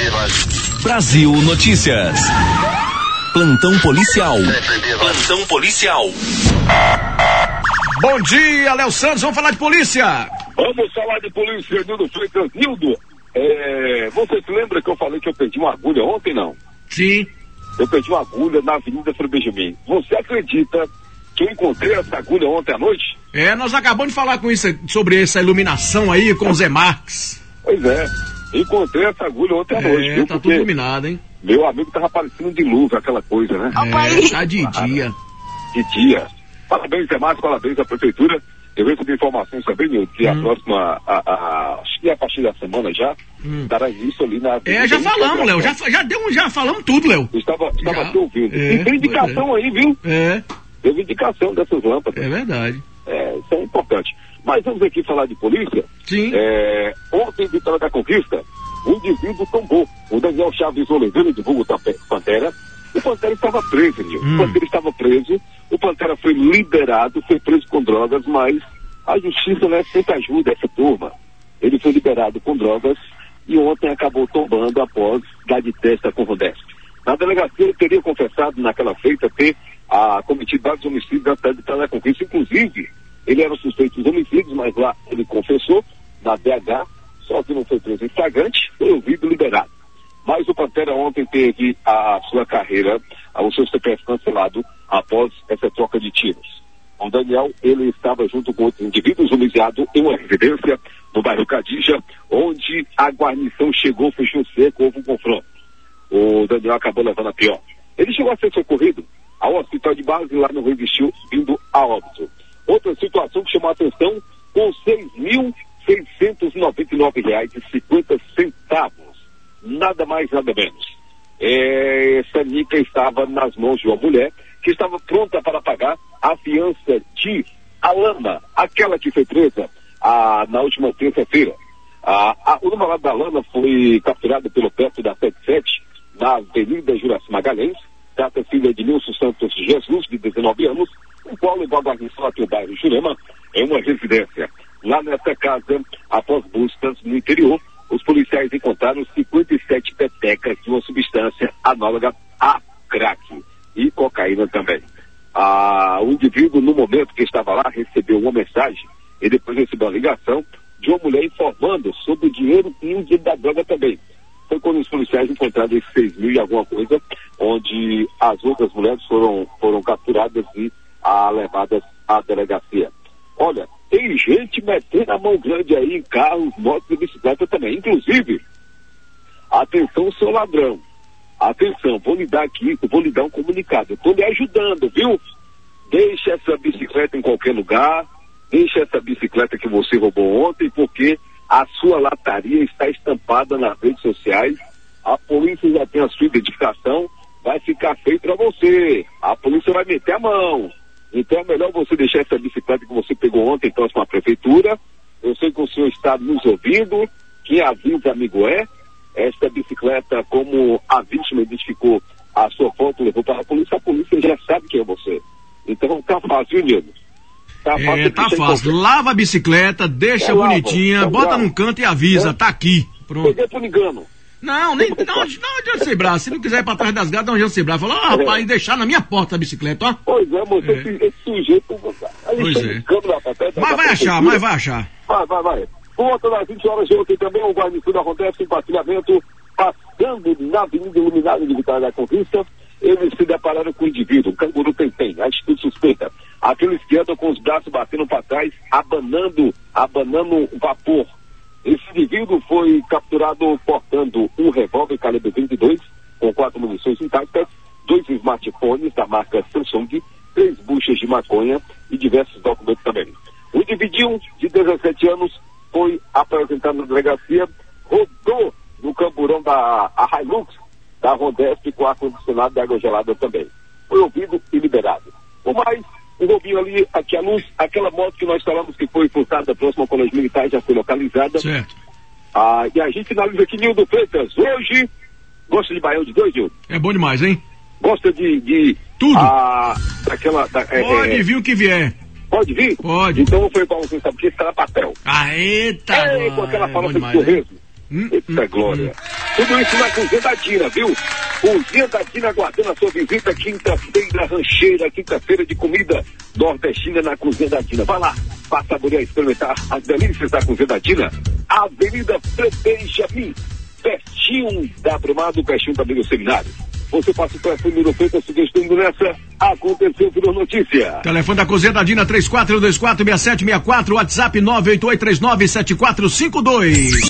Brasil Notícias. Plantão policial. Plantão policial. Bom dia, Léo Santos, vamos falar de polícia. Vamos falar de polícia, Nildo Freitas. Nildo, você se lembra que eu falei que eu perdi uma agulha ontem, não? Sim. Eu perdi uma agulha na Avenida Frei Benjamin. Você acredita que eu encontrei essa agulha ontem à noite? Nós acabamos de falar sobre essa iluminação aí com o Zé Marques. Pois é, encontrei essa agulha ontem à noite. Viu? Tá tudo iluminado, hein? Meu amigo tava parecendo de luz, aquela coisa, né? Tá de dia. De dia. Parabéns, Zé Marques, parabéns à prefeitura. Eu recebi informações também, Nildo, que a próxima, acho que a partir da semana já, dará início ali na... Já falamos, Léo, já falamos tudo, Léo. Estava te ouvindo. E tem indicação aí, viu? Teve indicação dessas lâmpadas. É verdade. Isso é importante. Mas vamos aqui falar de polícia. Sim. Ontem, em Vitória da Conquista, um indivíduo tombou. O Daniel Chaves Oliveira, de vulgo Pantera. O Pantera estava preso, Nildo. O Pantera estava preso. O Pantera foi liberado, foi preso com drogas, mas a justiça, né, sempre ajuda essa turma. Ele foi liberado com drogas e ontem acabou tombando após dar de testa com o Rodeste. Na delegacia, ele teria confessado naquela feita ter cometido vários homicídios na cidade de Vitória da Conquista. Inclusive, ele era suspeito dos homicídios, mas lá ele confessou na BH, só que não foi preso em flagrante, foi ouvido e liberado. Mas o Pantera ontem teve a sua carreira, o seu CPF cancelado após essa troca de tiros. O Daniel, ele estava junto com outros indivíduos homicidados em uma residência no bairro Cadija, onde a guarnição chegou, fechou seco, houve um confronto. O Daniel acabou levando a pior. Ele chegou a ser socorrido ao hospital de base lá no Rio Vestil, vindo a óbito. Outra situação que chamou a atenção, com R$ 6.699,50. Nada mais, nada menos. Essa nica estava nas mãos de uma mulher que estava pronta para pagar a fiança de Alana, aquela que foi presa na última terça-feira. O namorado da Alana foi capturado pelo perto da 77, na Avenida Juraci Magalhães. Trata filha de Nilson Santos Jesus, de 19 anos, o qual levou a guarnição até o bairro Jurema, em uma residência. Lá nessa casa, após buscas no interior, os policiais encontraram 57 petecas de uma substância análoga a crack e cocaína também. O indivíduo, no momento que estava lá, recebeu uma mensagem e depois recebeu a ligação de uma mulher informando sobre o dinheiro e o dinheiro da droga também. Foi quando os policiais encontraram esses 6 mil e alguma coisa, onde as outras mulheres foram capturadas e levadas à delegacia. Olha, tem gente metendo a mão grande aí em carros, motos e bicicleta também. Inclusive, atenção, seu ladrão. Atenção, vou lhe dar um comunicado. Eu estou lhe ajudando, viu? Deixa essa bicicleta em qualquer lugar. Deixa essa bicicleta que você roubou ontem, porque a sua lataria está estampada nas redes sociais. A polícia já tem a sua identificação. Vai ficar feio para você. A polícia vai meter a mão. Então é melhor você deixar essa bicicleta que você pegou ontem próximo à prefeitura. Eu sei que o senhor está nos ouvindo. Quem avisa, amigo, esta bicicleta, como a vítima identificou a sua foto, levou para a polícia já sabe quem é você. Então tá fácil, Nildo. Tá fácil. Lava a bicicleta, deixa bonitinha, bota num canto e avisa, tá aqui. Pronto. Peguei por engano. Não adianta ser bravo. Se não quiser ir pra trás das gatas, não adianta ser bravo. Fala, rapaz, deixar na minha porta a bicicleta, ó. Pois é, moço, esse sujeito... Pois é. Mas vai achar. Vai. Por volta das 20 horas de ontem também, o guarnição acontece em patrulhamento, passando na Avenida Iluminada de Vitória da Conquista. Eles se depararam com o indivíduo, um canguru tem, atitude suspeita. Aqueles que andam com os braços batendo para trás, abanando vapor. Esse indivíduo foi capturado portando um revólver calibre 22, com 4 munições intactas, 2 smartphones da marca Samsung, 3 buchas de maconha e diversos documentos também. O indivíduo de 17 anos foi apresentado na delegacia, rodou no camburão da Hilux, da Rondesp, com ar-condicionado de água gelada também. Foi ouvido e liberado. Por mais, um roubinho ali, aqui a luz, aquela moto que nós falamos que foi furtada próximo ao Colégio Militar, já foi localizada. Certo. E a gente finaliza aqui, Nildo Freitas. Hoje, gosta de baião de 2, Nildo? É bom demais, hein? Gosta de tudo? Pode vir o que vier. Pode vir? Pode. Então eu vou para você, sabe, porque está na papel. Eita! Com aquela fala de torresmo. Eita glória. Tudo isso na Cozinha da Dina, viu? Cozinha da Dina aguardando a sua visita, quinta-feira rancheira, quinta-feira de comida nordestina na Cozinha da Dina. Vá lá, vá saborear e experimentar as delícias da Cozinha da Dina. Avenida Benjamin, pertinho da Brumado, pertinho também do seminário. Você passa o telefone no feito, a sugestão nessa, aconteceu, virou notícia. Telefone da Cozinha da Dina, 3424-6764, WhatsApp 988397452.